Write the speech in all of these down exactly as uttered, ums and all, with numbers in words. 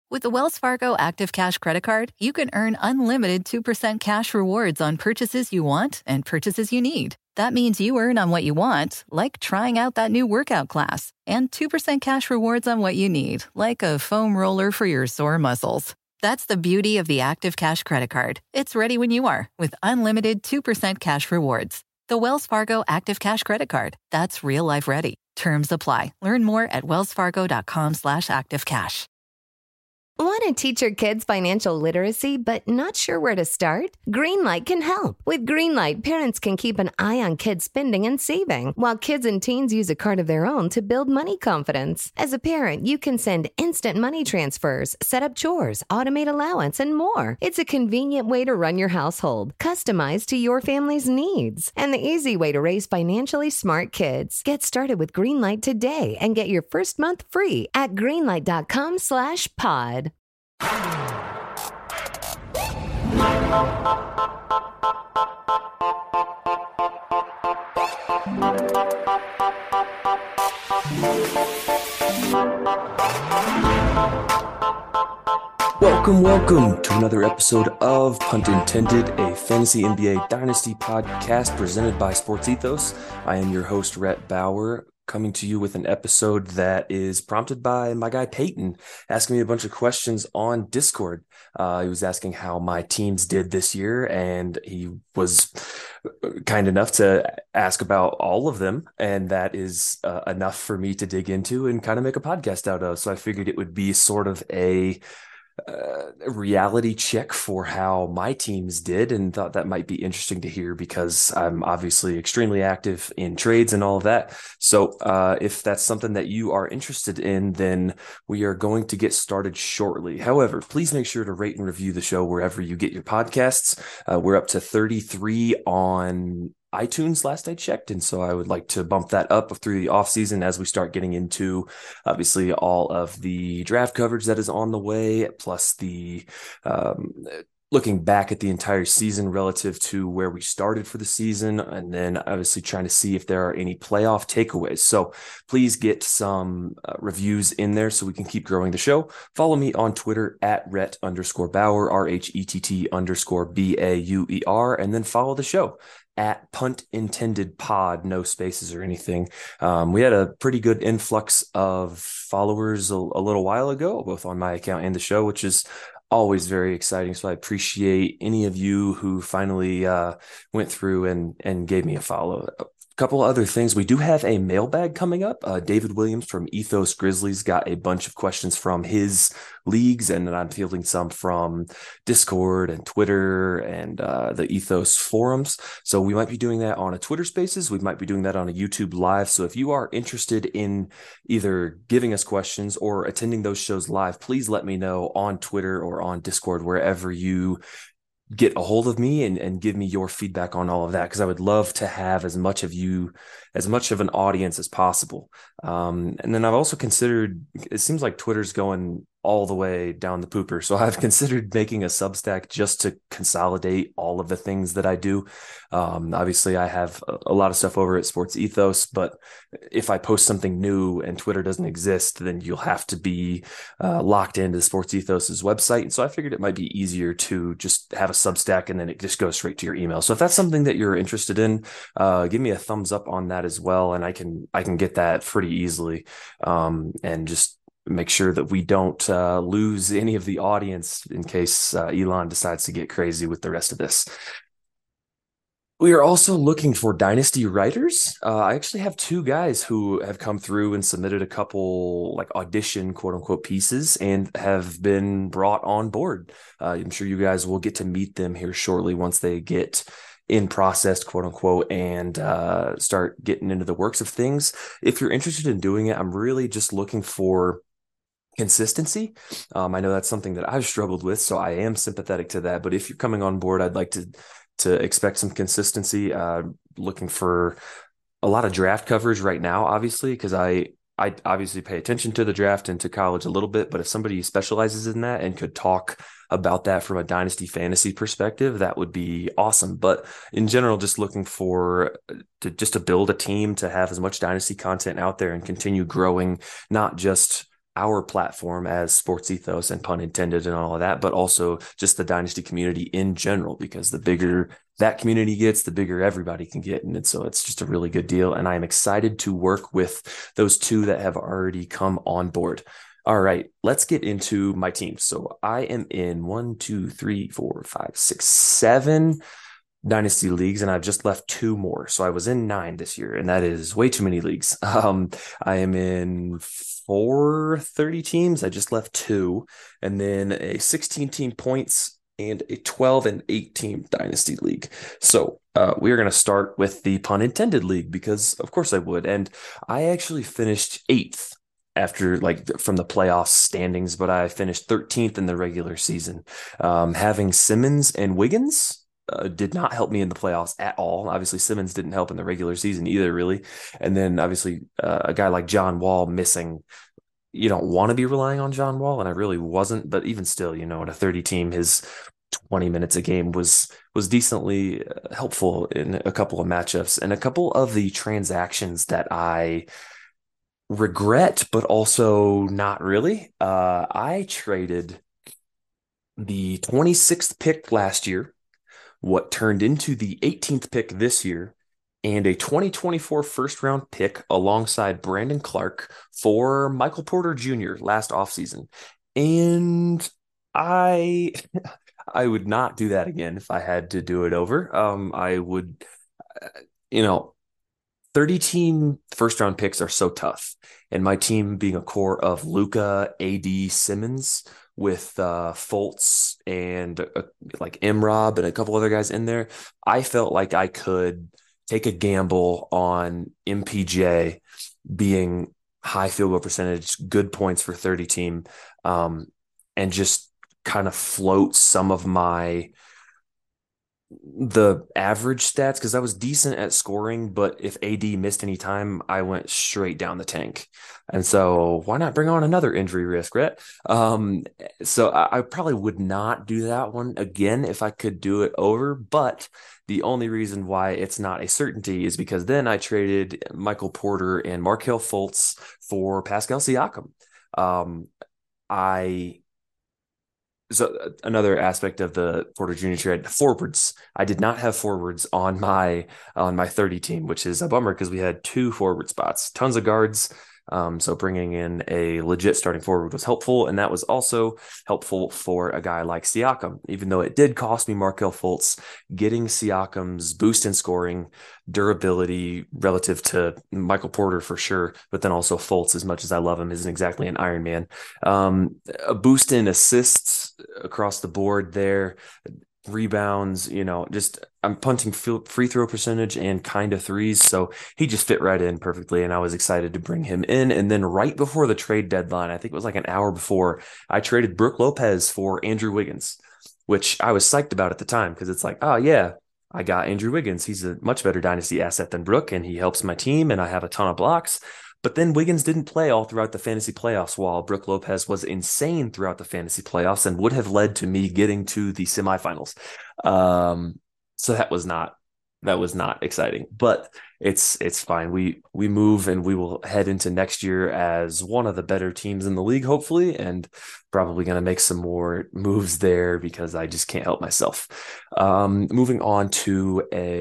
With the Wells Fargo Active Cash Credit Card, you can earn unlimited two percent cash rewards on purchases you want and purchases you need. That means you earn on what you want, like trying out that new workout class, and two percent cash rewards on what you need, like a foam roller for your sore muscles. That's the beauty of the Active Cash Credit Card. It's ready when you are, with unlimited two percent cash rewards. The Wells Fargo Active Cash Credit Card. That's real life ready. Terms apply. Learn more at wellsfargo.com slash activecash. Want to teach your kids financial literacy but not sure where to start? Greenlight can help. With Greenlight, parents can keep an eye on kids' spending and saving, while kids and teens use a card of their own to build money confidence. As a parent, you can send instant money transfers, set up chores, automate allowance, and more. It's a convenient way to run your household, customized to your family's needs, and the easy way to raise financially smart kids. Get started with Greenlight today and get your first month free at greenlight.com slash pod. Welcome, welcome to another episode of Punt Intended, a fantasy N B A dynasty podcast presented by Sports Ethos. I am your host, Rhett Bauer, coming to you with an episode that is prompted by my guy Peyton asking me a bunch of questions on Discord. Uh, he was asking how my teams did this year, and he was kind enough to ask about all of them, and that is uh, enough for me to dig into and kind of make a podcast out of. So I figured it would be sort of a Uh, a reality check for how my teams did, and thought that might be interesting to hear because I'm obviously extremely active in trades and all of that. So uh, if that's something that you are interested in, then we are going to get started shortly. However, please make sure to rate and review the show wherever you get your podcasts. Uh, we're up to thirty-three on iTunes last I checked, and so I would like to bump that up through the off season as we start getting into obviously all of the draft coverage that is on the way, plus the um, looking back at the entire season relative to where we started for the season, and then obviously trying to see if there are any playoff takeaways. So please get some uh, reviews in there so we can keep growing the show. Follow me on Twitter at Rhett underscore Bauer, R H E T T underscore B A U E R, and then follow the show at Punt Intended Pod, no spaces or anything. Um, we had a pretty good influx of followers a, a little while ago, both on my account and the show, which is always very exciting. So I appreciate any of you who finally uh, went through and, and gave me a follow. A couple other things. We do have a mailbag coming up. Uh, David Williams from Ethos Grizzlies got a bunch of questions from his leagues, and then I'm fielding some from Discord and Twitter and uh, the Ethos forums. So we might be doing that on a Twitter Spaces. We might be doing that on a YouTube Live. So if you are interested in either giving us questions or attending those shows live, please let me know on Twitter or on Discord, wherever you get a hold of me, and, and give me your feedback on all of that, because I would love to have as much of you, as much of an audience as possible. Um, and then I've also considered, it seems like Twitter's going all the way down the pooper. So I've considered making a Substack just to consolidate all of the things that I do. Um, obviously, I have a, a lot of stuff over at Sports Ethos, but if I post something new and Twitter doesn't exist, then you'll have to be uh, locked into Sports Ethos's website. And so I figured it might be easier to just have a Substack, and then it just goes straight to your email. So if that's something that you're interested in, uh, give me a thumbs up on that as well, and I can I can get that pretty easily, um, and just make sure that we don't uh, lose any of the audience in case uh, Elon decides to get crazy with the rest of this. We are also looking for dynasty writers. Uh, I actually have two guys who have come through and submitted a couple like audition quote unquote pieces and have been brought on board. Uh, I'm sure you guys will get to meet them here shortly once they get in process, quote unquote, and uh, start getting into the works of things. If you're interested in doing it, I'm really just looking for consistency. Um, I know that's something that I've struggled with, so I am sympathetic to that. But if you're coming on board, I'd like to to expect some consistency. Uh, looking for a lot of draft coverage right now, obviously, because I I obviously pay attention to the draft and to college a little bit. But if somebody specializes in that and could talk about that from a dynasty fantasy perspective, that would be awesome. But in general, just looking for to just to build a team to have as much dynasty content out there and continue growing, not just our platform as Sports Ethos and pun intended and all of that, but also just the Dynasty community in general, because the bigger that community gets, the bigger everybody can get. And so it's just a really good deal. And I'm excited to work with those two that have already come on board. All right, let's get into my team. So I am in one, two, three, four, five, six, seven Dynasty leagues, and I've just left two more. So I was in nine this year, and that is way too many leagues. Um, I am in four thirty teams. I just left two, and then a sixteen team points and a twelve and eight team Dynasty league. So uh, we are going to start with the pun intended league, because of course I would. And I actually finished eighth after, like, from the playoff standings, but I finished thirteenth in the regular season. Um, having Simmons and Wiggins Uh, did not help me in the playoffs at all. Obviously, Simmons didn't help in the regular season either, really. And then obviously uh, a guy like John Wall missing, you don't want to be relying on John Wall, and I really wasn't. But even still, you know, in a thirty team, his twenty minutes a game was was decently helpful in a couple of matchups and a couple of the transactions that I regret, but also not really. Uh, I traded the twenty-sixth pick last year, what turned into the eighteenth pick this year, and a twenty twenty-four first round pick alongside Brandon Clark for Michael Porter Junior last offseason. And I I would not do that again if I had to do it over. Um, I would, you know, thirty team first round picks are so tough. And my team being a core of Luka, A D, Simmons, with uh, Fultz and uh, like Imrob and a couple other guys in there, I felt like I could take a gamble on M P J being high field goal percentage, good points for thirty team, um, and just kind of float some of my the average stats, because I was decent at scoring, but if A D missed any time, I went straight down the tank. And so why not bring on another injury risk, right? Um, so I, I probably would not do that one again if I could do it over, but the only reason why it's not a certainty is because then I traded Michael Porter and Markelle Fultz for Pascal Siakam. Um, I So another aspect of the Porter Junior trade, forwards. I did not have forwards on my on my thirty team, which is a bummer because we had two forward spots, tons of guards. Um, so bringing in a legit starting forward was helpful, and that was also helpful for a guy like Siakam. Even though it did cost me Markelle Fultz, getting Siakam's boost in scoring, durability relative to Michael Porter for sure, but then also Fultz, as much as I love him, isn't exactly an Iron Man. Um, a boost in assists across the board there, rebounds, you know, just I'm punting free throw percentage and kind of threes. So he just fit right in perfectly. And I was excited to bring him in. And then right before the trade deadline, I think it was like an hour before, I traded Brook Lopez for Andrew Wiggins, which I was psyched about at the time because it's like, oh yeah, I got Andrew Wiggins. He's a much better dynasty asset than Brook, and he helps my team, and I have a ton of blocks. But then Wiggins didn't play all throughout the fantasy playoffs, while Brook Lopez was insane throughout the fantasy playoffs and would have led to me getting to the semifinals. Um, so that was not that was not exciting, but it's it's fine. We we move and we will head into next year as one of the better teams in the league, hopefully, and probably going to make some more moves there because I just can't help myself. Um, moving on to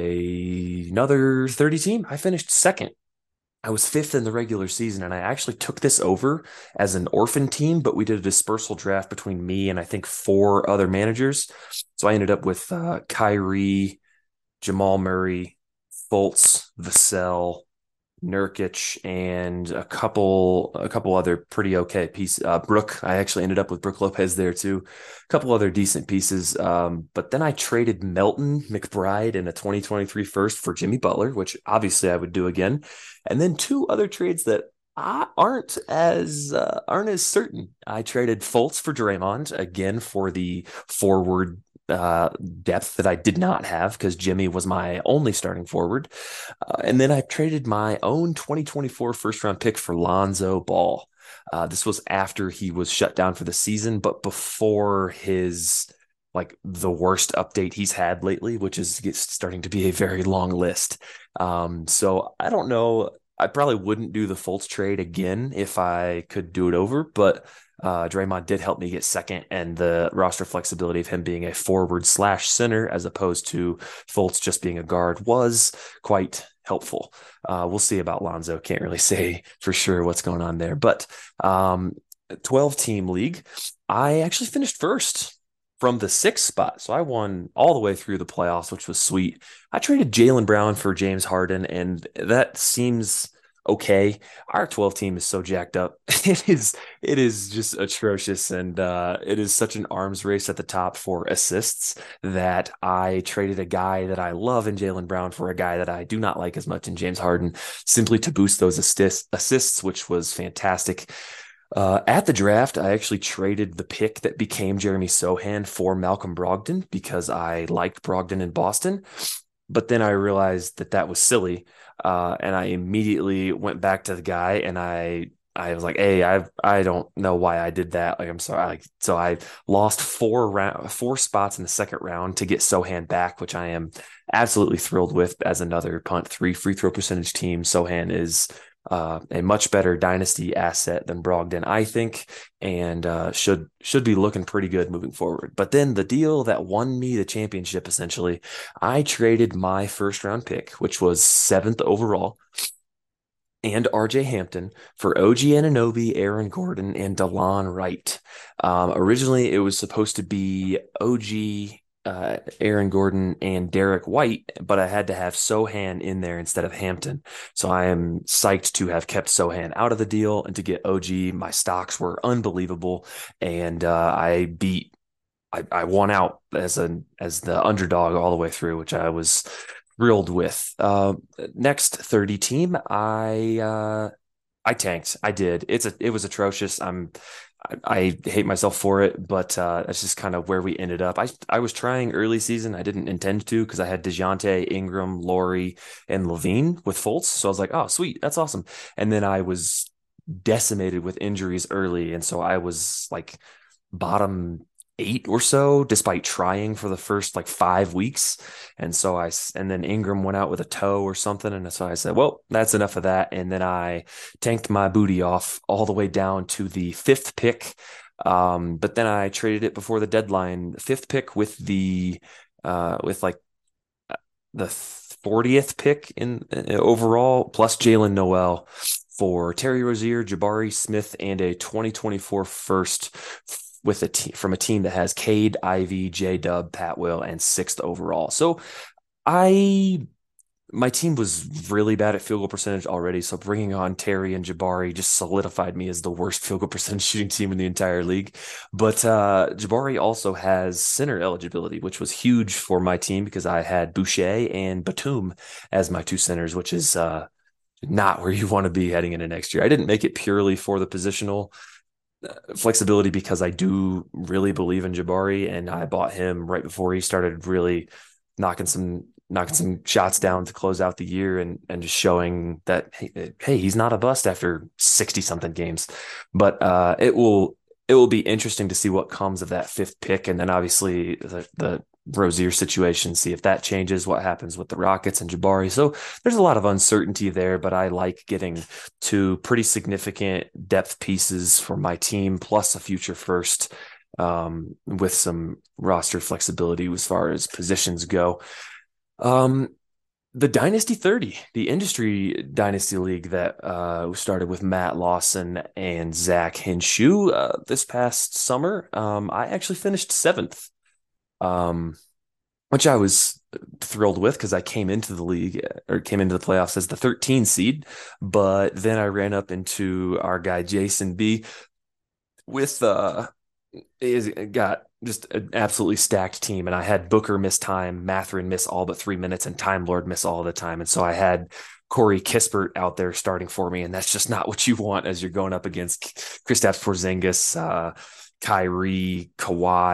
a, another thirty team, I finished second. I was fifth in the regular season, and I actually took this over as an orphan team, but we did a dispersal draft between me and I think four other managers. So I ended up with uh, Kyrie, Jamal Murray, Fultz, Vassell, Nurkic, and a couple a couple other pretty okay pieces. Uh, Brook, I actually ended up with Brook Lopez there too. A couple other decent pieces. Um, but then I traded Melton McBride in a twenty twenty-three first for Jimmy Butler, which obviously I would do again. And then two other trades that I aren't as uh, aren't as certain. I traded Fultz for Draymond again for the forward uh, depth that I did not have because Jimmy was my only starting forward. Uh, and then I traded my own twenty twenty-four first round pick for Lonzo Ball. Uh, this was after he was shut down for the season, but before his like the worst update he's had lately, which is starting to be a very long list. Um, so I don't know I probably wouldn't do the Fultz trade again if I could do it over, but uh, Draymond did help me get second, and the roster flexibility of him being a forward slash center as opposed to Fultz just being a guard was quite helpful. Uh, we'll see about Lonzo. Can't really say for sure what's going on there, but um, twelve team league, I actually finished first from the sixth spot. So I won all the way through the playoffs, which was sweet. I traded Jaylen Brown for James Harden, and that seems okay. Our twelve team is so jacked up. It is, it is just atrocious. And uh, it is such an arms race at the top for assists that I traded a guy that I love in Jaylen Brown for a guy that I do not like as much in James Harden, simply to boost those assist, assists, which was fantastic. Uh, at the draft, I actually traded the pick that became Jeremy Sohan for Malcolm Brogdon because I liked Brogdon in Boston. But then I realized that that was silly. Uh, and I immediately went back to the guy and I, I was like, hey, I I don't know why I did that. Like, I'm sorry. Like, so I lost four round, four spots in the second round to get Sohan back, which I am absolutely thrilled with as another punt three free throw percentage team. Sohan is Uh, a much better dynasty asset than Brogdon, I think, and uh, should should be looking pretty good moving forward. But then the deal that won me the championship, essentially, I traded my first round pick, which was seventh overall, and R J Hampton for O G Anunoby, Aaron Gordon, and DeLon Wright. Um, originally, it was supposed to be O G, Uh, Aaron Gordon, and Derek White, but I had to have Sohan in there instead of Hampton. So I am psyched to have kept Sohan out of the deal and to get O G. My stocks were unbelievable, and uh, I beat, I, I won out as a as the underdog all the way through, which I was thrilled with. Uh, next thirty team, I uh, I tanked. I did. It's a it was atrocious. I'm I hate myself for it, but uh, that's just kind of where we ended up. I I was trying early season. I didn't intend to because I had DeJounte, Ingram, Laurie, and Levine with Fultz. So I was like, oh, sweet. That's awesome. And then I was decimated with injuries early. And so I was like bottom eight or so, despite trying for the first like five weeks. And so I, and then Ingram went out with a toe or something. And so I said, well, that's enough of that. And then I tanked my booty off all the way down to the fifth pick. Um, but then I traded it before the deadline, fifth pick with the, uh, with like the fortieth pick in uh, overall, plus Jalen Noel for Terry Rozier, Jabari Smith, and a twenty twenty-four first with a team from a team that has Cade, Ivy, J-Dub, Pat Will, and sixth overall. So I, my team was really bad at field goal percentage already. So bringing on Terry and Jabari just solidified me as the worst field goal percentage shooting team in the entire league. But uh, Jabari also has center eligibility, which was huge for my team because I had Boucher and Batum as my two centers, which is uh, not where you want to be heading into next year. I didn't make it purely for the positional flexibility because I do really believe in Jabari, and I bought him right before he started really knocking some knocking some shots down to close out the year and and just showing that hey, hey he's not a bust after sixty something games. But uh, it will it will be interesting to see what comes of that fifth pick, and then obviously the, the Rozier situation, see if that changes, what happens with the Rockets and Jabari. So there's a lot of uncertainty there, but I like getting two pretty significant depth pieces for my team, plus a future first um, with some roster flexibility as far as positions go. Um, the Dynasty thirty, the industry dynasty league that uh, started with Matt Lawson and Zach Hinshu uh, this past summer, um, I actually finished seventh. Um, which I was thrilled with because I came into the league or came into the playoffs as the thirteen seed, but then I ran up into our guy Jason B with uh, is got just an absolutely stacked team, and I had Booker miss time, Mathurin miss all but three minutes, and Time Lord miss all the time, and so I had Corey Kispert out there starting for me, and that's just not what you want as you're going up against Kristaps Porzingis, uh, Kyrie, Kawhi,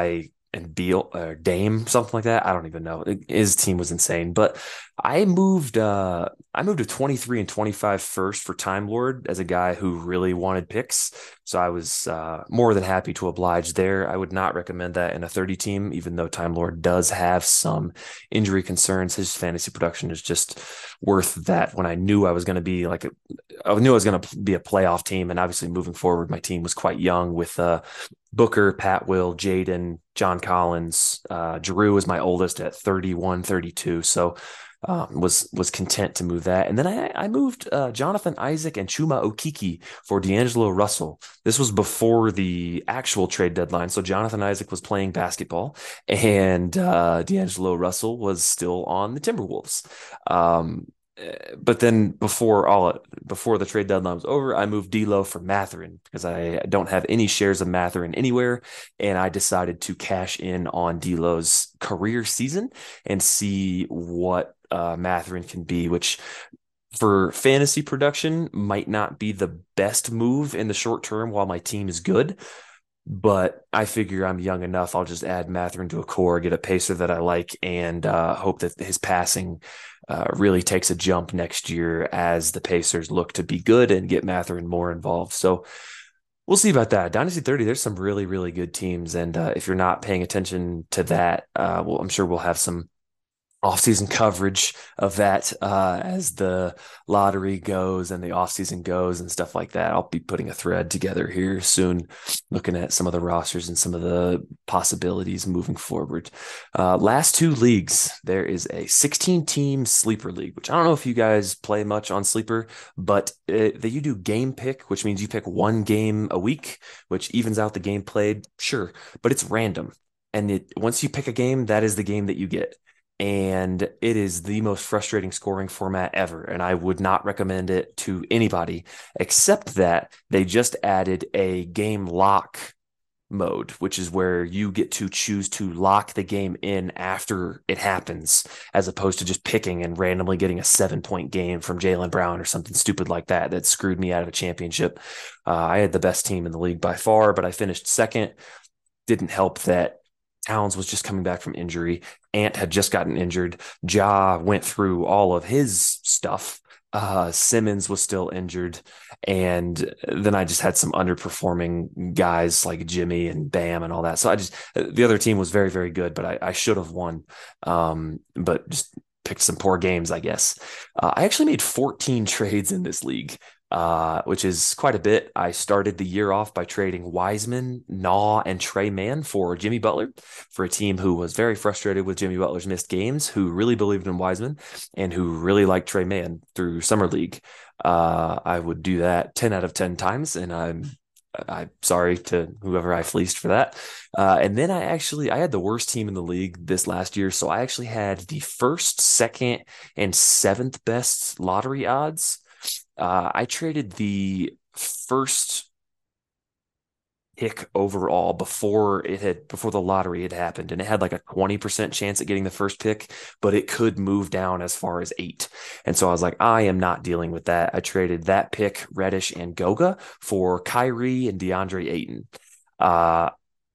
and Beal or Dame, something like that. I don't even know. His team was insane. But I moved uh I moved to twenty-three and twenty-five first for Time Lord as a guy who really wanted picks. So I was uh, more than happy to oblige there. I would not recommend that in a thirty team, even though Time Lord does have some injury concerns. His fantasy production is just worth that when I knew I was going to be like, a, I knew I was going to be a playoff team. And obviously moving forward, my team was quite young with uh, Booker, Pat Will, Jaden, John Collins. Uh, Drew is my oldest at thirty-one, thirty-two. So um, was was content to move that. And then I, I moved uh, Jonathan Isaac and Chuma Okiki for D'Angelo Russell. This was before the actual trade deadline. So Jonathan Isaac was playing basketball and uh, D'Angelo Russell was still on the Timberwolves. Um, but then before all before the trade deadline was over, I moved D'Lo for Mathurin because I don't have any shares of Mathurin anywhere, and I decided to cash in on D'Lo's career season and see what uh, Mathurin can be, which for fantasy production might not be the best move in the short term while my team is good. But I figure I'm young enough. I'll just add Mathurin to a core, get a pacer that I like, and uh, hope that his passing uh, really takes a jump next year as the Pacers look to be good and get Mathurin more involved. So we'll see about that. Dynasty thirty, there's some really, really good teams. And uh, if you're not paying attention to that, uh, well, I'm sure we'll have some off-season coverage of that uh, as the lottery goes and the off-season goes and stuff like that. I'll be putting a thread together here soon, looking at some of the rosters and some of the possibilities moving forward. Uh, last two leagues, there is a sixteen-team sleeper league, which I don't know if you guys play much on sleeper, but it, you do game pick, which means you pick one game a week, which evens out the game played, sure, but it's random. And it, once you pick a game, that is the game that you get. And it is the most frustrating scoring format ever. And I would not recommend it to anybody, except that they just added a game lock mode, which is where you get to choose to lock the game in after it happens, as opposed to just picking and randomly getting a seven point game from Jaylen Brown or something stupid like that that screwed me out of a championship. Uh, I had the best team in the league by far, but I finished second. Didn't help that Towns was just coming back from injury. Ant had just gotten injured. Ja went through all of his stuff. Uh, Simmons was still injured. And then I just had some underperforming guys like Jimmy and Bam and all that. So I just, the other team was very, very good, but I, I should have won. Um, but just picked some poor games, I guess. Uh, I actually made fourteen trades in this league. Uh, which is quite a bit. I started the year off by trading Wiseman, Naw, and Trey Mann for Jimmy Butler for a team who was very frustrated with Jimmy Butler's missed games, who really believed in Wiseman, and who really liked Trey Mann through Summer League. Uh, I would do that ten out of ten times, and I'm I'm sorry to whoever I fleeced for that. Uh, and then I actually, I had the worst team in the league this last year. So I actually had the first, second, and seventh best lottery odds. Uh, I traded the first pick overall before it had before the lottery had happened, and it had like a twenty percent chance at getting the first pick, but it could move down as far as eight. And so I was like, I am not dealing with that. I traded that pick, Reddish and Goga, for Kyrie and DeAndre Ayton. Uh,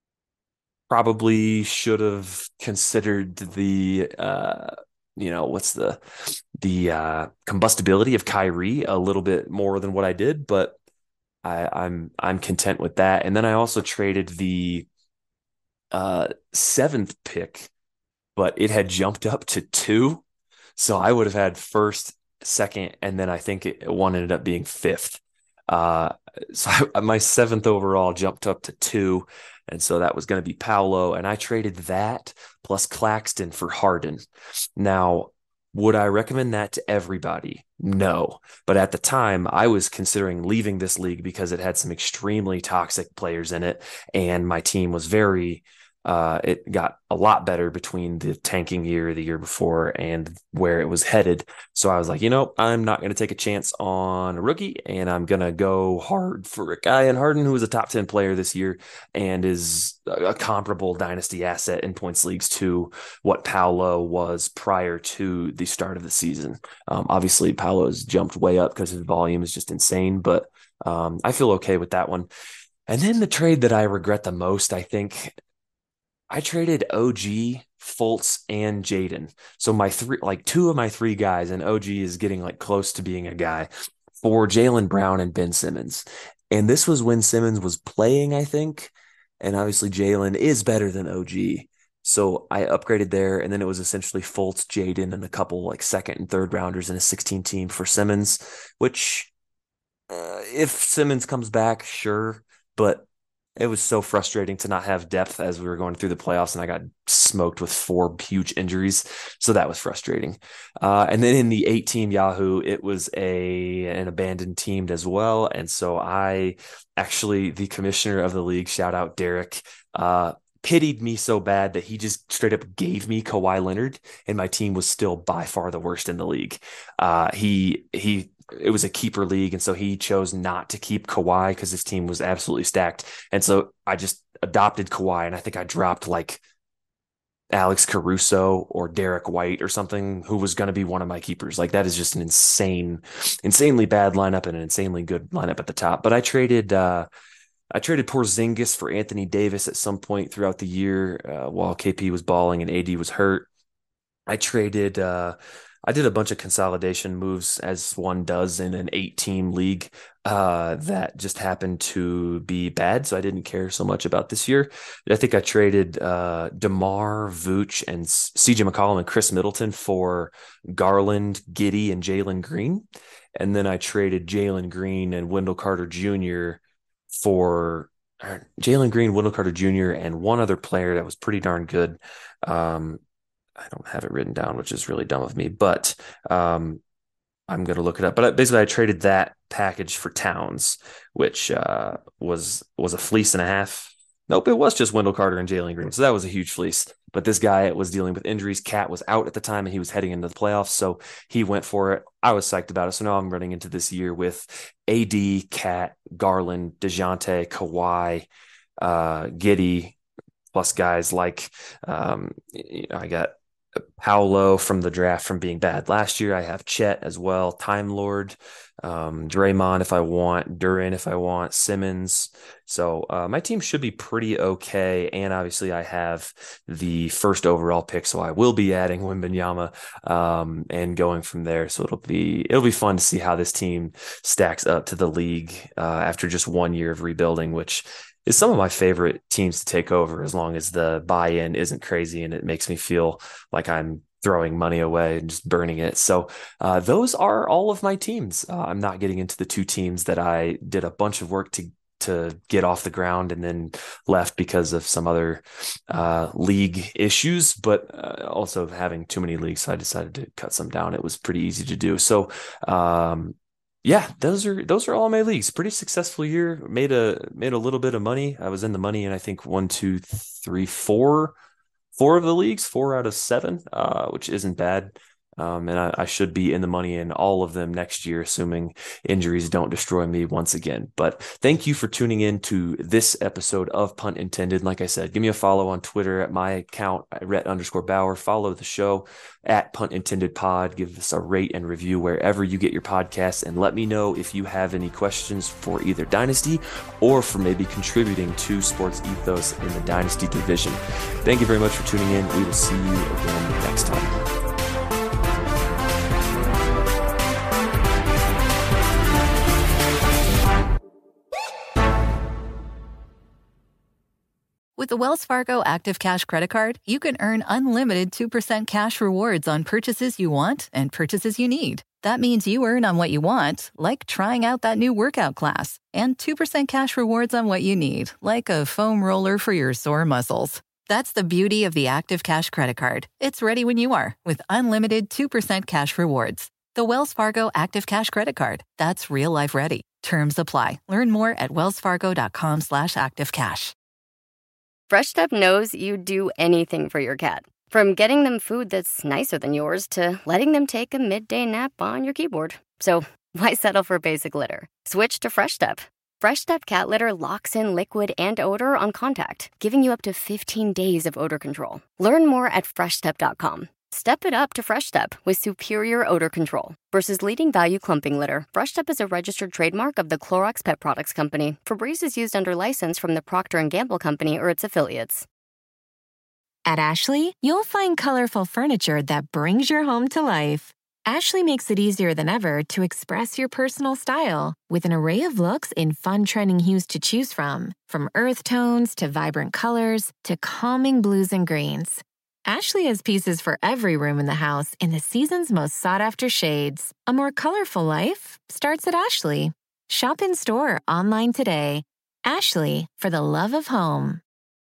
probably should have considered the uh you know, what's the the uh, combustibility of Kyrie a little bit more than what I did, but I, I'm I'm content with that. And then I also traded the uh, seventh pick, but it had jumped up to two, so I would have had first, second, and then I think it, one ended up being fifth. Uh, so I, my seventh overall jumped up to two. And so that was going to be Paolo. And I traded that plus Claxton for Harden. Now, would I recommend that to everybody? No. But at the time, I was considering leaving this league because it had some extremely toxic players in it. And my team was very, uh, it got a lot better between the tanking year, the year before, and where it was headed. So I was like, you know, I'm not going to take a chance on a rookie, and I'm going to go hard for a guy in Harden who was a top ten player this year and is a comparable dynasty asset in points leagues to what Paolo was prior to the start of the season. Um, obviously, Paolo's jumped way up because his volume is just insane, but um, I feel okay with that one. And then the trade that I regret the most, I think, I traded O G, Fultz, and Jaden. So my three, like two of my three guys, and O G is getting like close to being a guy, for Jaylen Brown and Ben Simmons. And this was when Simmons was playing, I think. And obviously Jaylen is better than O G. So I upgraded there, and then it was essentially Fultz, Jaden, and a couple like second and third rounders in a sixteen team for Simmons, which uh, if Simmons comes back, sure. But it was so frustrating to not have depth as we were going through the playoffs, and I got smoked with four huge injuries. So that was frustrating. Uh, and then in the eight team Yahoo, it was a an abandoned team as well. And so I actually, the commissioner of the league, shout out Derek, uh, pitied me so bad that he just straight up gave me Kawhi Leonard, and my team was still by far the worst in the league. Uh, he, he, it was a keeper league, and so he chose not to keep Kawhi because his team was absolutely stacked. And so I just adopted Kawhi, and I think I dropped like Alex Caruso or Derek White or something, who was going to be one of my keepers. Like, that is just an insane, insanely bad lineup and an insanely good lineup at the top. But I traded, uh, I traded Porzingis for Anthony Davis at some point throughout the year uh, while K P was balling and A D was hurt. I traded, uh, I did a bunch of consolidation moves, as one does in an eight-team league, uh, that just happened to be bad, so I didn't care so much about this year. I think I traded uh, DeMar, Vooch, and C J McCollum and Chris Middleton for Garland, Giddey, and Jalen Green. And then I traded Jalen Green and Wendell Carter Junior for Jalen Green, Wendell Carter Junior, and one other player that was pretty darn good. Um, I don't have it written down, which is really dumb of me, but um, I'm going to look it up. But basically, I traded that package for Towns, which uh, was was a fleece and a half. Nope, it was just Wendell Carter and Jalen Green. So that was a huge fleece. But this guy was dealing with injuries. Cat was out at the time, and he was heading into the playoffs, so he went for it. I was psyched about it. So now I'm running into this year with A D, Cat, Garland, DeJounte, Kawhi, uh, Giddey, plus guys like um, you know, I got Paolo from the draft from being bad last year. I have Chet as well, Time Lord, um, Draymond if I want, Duran if I want, Simmons. So uh, my team should be pretty okay. And obviously I have the first overall pick, so I will be adding Wembanyama um, and going from there. So it'll be it'll be fun to see how this team stacks up to the league uh, after just one year of rebuilding, which is some of my favorite teams to take over, as long as the buy-in isn't crazy and it makes me feel like I'm throwing money away and just burning it. So uh, those are all of my teams. Uh, I'm not getting into the two teams that I did a bunch of work to to get off the ground and then left because of some other uh, league issues, but uh, also having too many leagues, so I decided to cut some down. It was pretty easy to do. So um, yeah, those are those are all my leagues. Pretty successful year. Made a made a little bit of money. I was in the money in I think one, two, three, four, four of the leagues, four out of seven, uh, which isn't bad. Um, and I, I should be in the money in all of them next year, assuming injuries don't destroy me once again. But thank you for tuning in to this episode of Punt Intended. Like I said, give me a follow on Twitter at my account, at Rhett underscore Bauer. Follow the show at Punt Intended Pod. Give us a rate and review wherever you get your podcasts, and let me know if you have any questions for either Dynasty or for maybe contributing to Sports Ethos in the Dynasty division. Thank you very much for tuning in. We will see you again next time. With the Wells Fargo Active Cash Credit Card, you can earn unlimited two percent cash rewards on purchases you want and purchases you need. That means you earn on what you want, like trying out that new workout class, and two percent cash rewards on what you need, like a foam roller for your sore muscles. That's the beauty of the Active Cash Credit Card. It's ready when you are, with unlimited two percent cash rewards. The Wells Fargo Active Cash Credit Card. That's real life ready. Terms apply. Learn more at wellsfargo.com slash activecash. Fresh Step knows you'd do anything for your cat. From getting them food that's nicer than yours to letting them take a midday nap on your keyboard. So why settle for basic litter? Switch to Fresh Step. Fresh Step cat litter locks in liquid and odor on contact, giving you up to fifteen days of odor control. Learn more at fresh step dot com. Step it up to Fresh Step with superior odor control. Versus leading value clumping litter, Fresh Step is a registered trademark of the Clorox Pet Products Company. Febreze is used under license from the Procter and Gamble Company or its affiliates. At Ashley, you'll find colorful furniture that brings your home to life. Ashley makes it easier than ever to express your personal style with an array of looks in fun trending hues to choose from, from earth tones to vibrant colors to calming blues and greens. Ashley has pieces for every room in the house in the season's most sought-after shades. A more colorful life starts at Ashley. Shop in-store, online today. Ashley, for the love of home.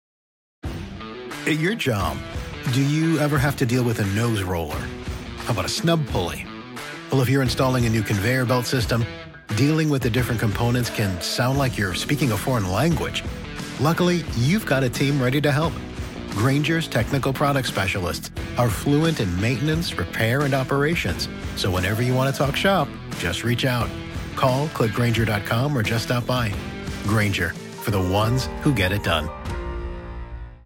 At your job, do you ever have to deal with a nose roller? How about a snub pulley? Well, if you're installing a new conveyor belt system, dealing with the different components can sound like you're speaking a foreign language. Luckily, you've got a team ready to help. Grainger's technical product specialists are fluent in maintenance, repair, and operations. So whenever you want to talk shop, just reach out. Call, click Grainger dot com, or just stop by. Grainger, for the ones who get it done.